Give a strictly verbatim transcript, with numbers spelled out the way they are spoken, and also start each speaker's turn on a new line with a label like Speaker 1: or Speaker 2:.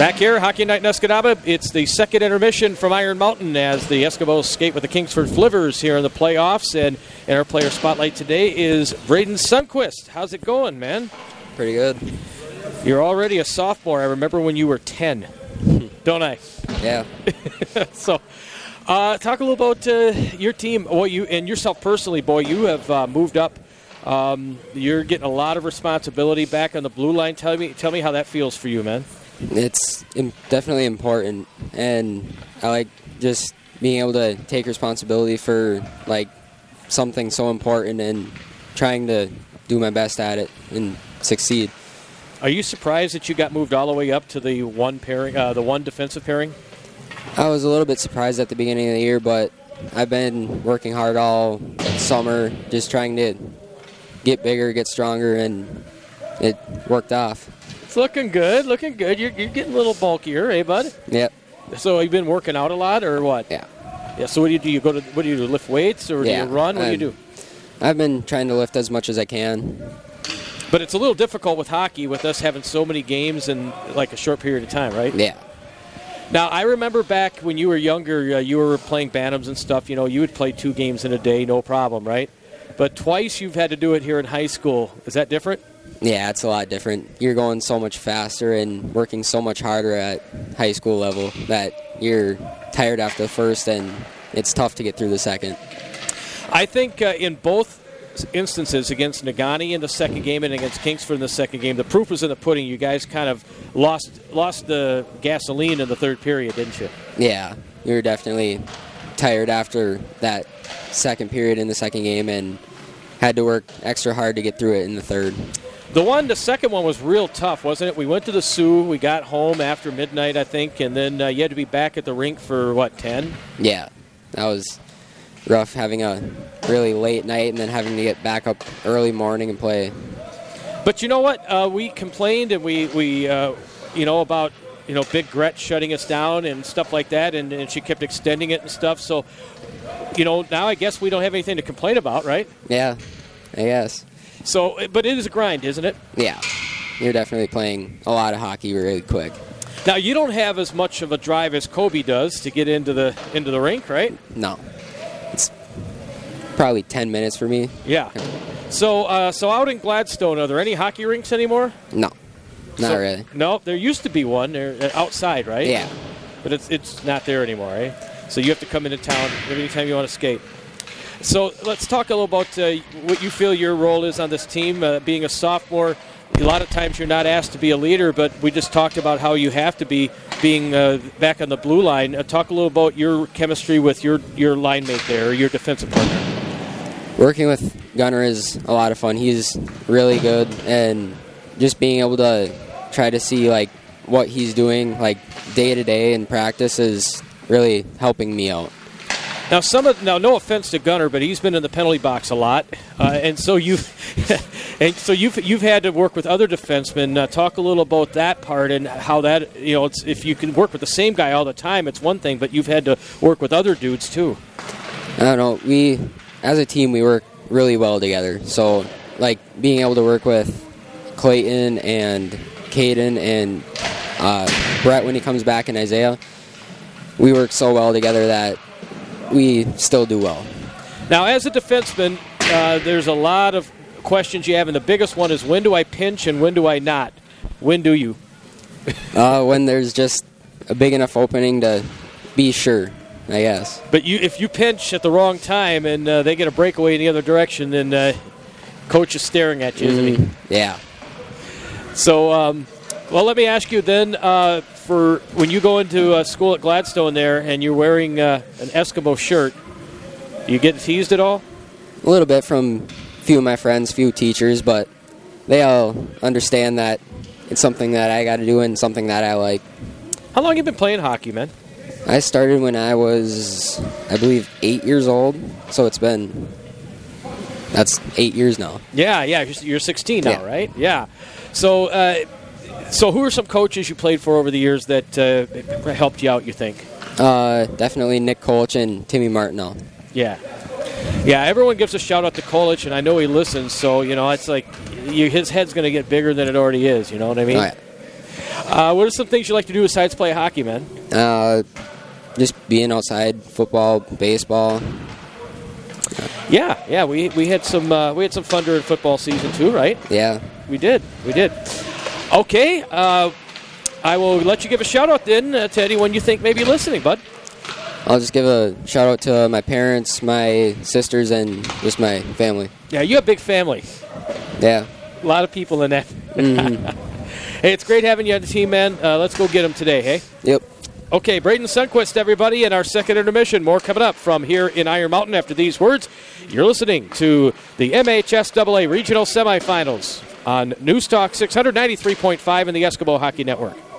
Speaker 1: Back here, Hockey Night in Escanaba. It's the second intermission from Iron Mountain as the Eskimos skate with the Kingsford Flivers here in the playoffs. And in our player spotlight today is Braden Sundquist. How's it going, man?
Speaker 2: Pretty good.
Speaker 1: You're already a sophomore. I remember when you were ten, don't I?
Speaker 2: Yeah.
Speaker 1: so, uh, talk a little about uh, your team. Well, you and yourself personally, boy, you have uh, moved up. Um, you're getting a lot of responsibility back on the blue line. Tell me, tell me how that feels for you, man.
Speaker 2: It's definitely important, and I like just being able to take responsibility for like something so important and trying to do my best at it and succeed.
Speaker 1: Are you surprised that you got moved all the way up to the one pairing, uh, the one defensive pairing?
Speaker 2: I was a little bit surprised at the beginning of the year, but I've been working hard all summer, just trying to get bigger, get stronger, and it worked off.
Speaker 1: It's looking good, looking good. You're, you're getting a little bulkier, eh, bud?
Speaker 2: Yep.
Speaker 1: So you've been working out a lot, or what?
Speaker 2: Yeah.
Speaker 1: Yeah. So what do you do? You go to what do you do? Lift weights, or
Speaker 2: yeah.
Speaker 1: do you run? What
Speaker 2: I'm,
Speaker 1: do you do?
Speaker 2: I've been trying to lift as much as I can.
Speaker 1: But it's a little difficult with hockey, with us having so many games in like a short period of time, right?
Speaker 2: Yeah.
Speaker 1: Now I remember back when you were younger, uh, you were playing bantams and stuff. You know, you would play two games in a day, no problem, right? But twice you've had to do it here in high school. Is that different?
Speaker 2: Yeah, it's a lot different. You're going so much faster and working so much harder at high school level that you're tired after the first, and it's tough to get through the second.
Speaker 1: I think uh, in both instances, against Negaunee in the second game and against Kingsford in the second game, the proof was in the pudding. You guys kind of lost lost the gasoline in the third period, didn't you?
Speaker 2: Yeah, you were definitely tired after that second period in the second game and had to work extra hard to get through it in the third.
Speaker 1: The one, the second one was real tough, wasn't it? We went to the Sioux. We got home after midnight, I think, and then uh, you had to be back at the rink for, what, ten?
Speaker 2: Yeah, that was rough, having a really late night and then having to get back up early morning and play.
Speaker 1: But you know what? Uh, we complained and we, we uh, you know, about, you know, Big Gretsch shutting us down and stuff like that, and, and she kept extending it and stuff. So, you know, now I guess we don't have anything to complain about, right?
Speaker 2: Yeah, I guess.
Speaker 1: So, but it is a grind, isn't it?
Speaker 2: Yeah, you're definitely playing a lot of hockey really quick.
Speaker 1: Now, you don't have as much of a drive as Kobe does to get into the into the rink, right?
Speaker 2: No, it's probably ten minutes for me.
Speaker 1: Yeah. So, uh, so out in Gladstone, are there any hockey rinks anymore?
Speaker 2: No, not
Speaker 1: so,
Speaker 2: really.
Speaker 1: No, there used to be one. They're outside, right?
Speaker 2: Yeah.
Speaker 1: But it's it's not there anymore, right? So you have to come into town every time you want to skate. So let's talk a little about uh, what you feel your role is on this team. Uh, being a sophomore, a lot of times you're not asked to be a leader, but we just talked about how you have to be being uh, back on the blue line. Uh, talk a little about your chemistry with your, your line mate there, or your defensive partner.
Speaker 2: Working with Gunnar is a lot of fun. He's really good, and just being able to try to see like what he's doing like day to day in practice is really helping me out.
Speaker 1: Now, some of now, no offense to Gunnar, but he's been in the penalty box a lot, uh, and so you've and so you've you've had to work with other defensemen. Uh, talk a little about that part and how that you know, it's, if you can work with the same guy all the time, it's one thing, but you've had to work with other dudes too.
Speaker 2: I don't know. We, as a team, we work really well together. So, like being able to work with Clayton and Caden and uh, Brett when he comes back and Isaiah, we work so well together that we still do well.
Speaker 1: Now, as a defenseman, uh, there's a lot of questions you have, and the biggest one is when do I pinch and when do I not? When do you?
Speaker 2: uh, when there's just a big enough opening to be sure, I guess.
Speaker 1: But you, if you pinch at the wrong time and uh, they get a breakaway in the other direction, then uh, coach is staring at you, isn't
Speaker 2: mm,
Speaker 1: he?
Speaker 2: Yeah.
Speaker 1: So, um, well, let me ask you then, uh, for when you go into uh, school at Gladstone there and you're wearing uh, an Eskimo shirt, do you get teased at all?
Speaker 2: A little bit from a few of my friends, few teachers, but they all understand that it's something that I got to do and something that I like.
Speaker 1: How long have you been playing hockey, man?
Speaker 2: I started when I was, I believe, eight years old, so it's been, that's eight years now.
Speaker 1: Yeah, yeah, you're sixteen now,
Speaker 2: yeah.
Speaker 1: right? Yeah. So, uh, so who are some coaches you played for over the years that uh, helped you out, you think?
Speaker 2: Uh, definitely Nick Kolch and Timmy Martinell.
Speaker 1: Yeah. Yeah, everyone gives a shout-out to Kolch, and I know he listens, so, you know, it's like you, his head's going to get bigger than it already is, you know what I mean?
Speaker 2: Oh, yeah.
Speaker 1: Uh, what are some things you like to do besides play hockey, man?
Speaker 2: Uh, just being outside, football, baseball.
Speaker 1: Yeah, yeah. We we had some uh, we had some fun during football season too, right?
Speaker 2: Yeah.
Speaker 1: We did. We did. Okay. Uh, I will let you give a shout out then uh, to anyone you think may be listening, bud.
Speaker 2: I'll just give a shout out to my parents, my sisters, and just my family.
Speaker 1: Yeah, you have a big family.
Speaker 2: Yeah.
Speaker 1: A lot of people in that.
Speaker 2: Mm-hmm.
Speaker 1: Hey, it's great having you on the team, man. Uh, let's go get them today, hey?
Speaker 2: Yep.
Speaker 1: Okay, Braden Sundquist, everybody, in our second intermission. More coming up from here in Iron Mountain after these words. You're listening to the M H S A A Regional Semifinals on News Talk six ninety-three point five and the Eskimo Hockey Network.